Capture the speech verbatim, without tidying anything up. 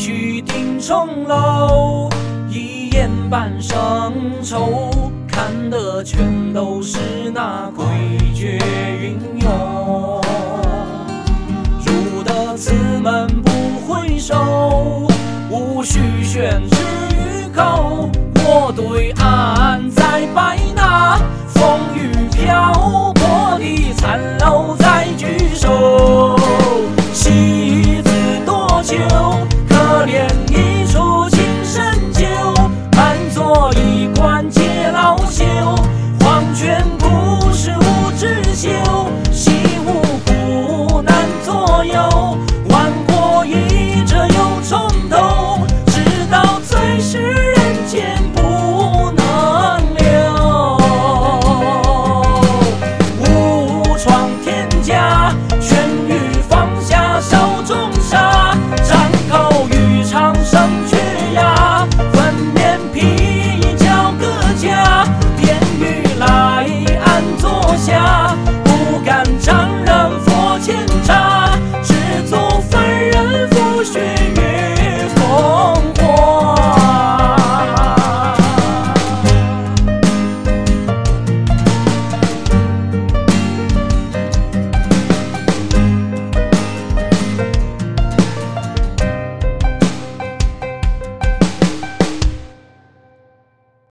去顶重楼，一眼半生愁，看的全都是那诡谲云涌。入得此门不回首，无需宣之于口。我对岸再拜那风雨漂泊的残楼。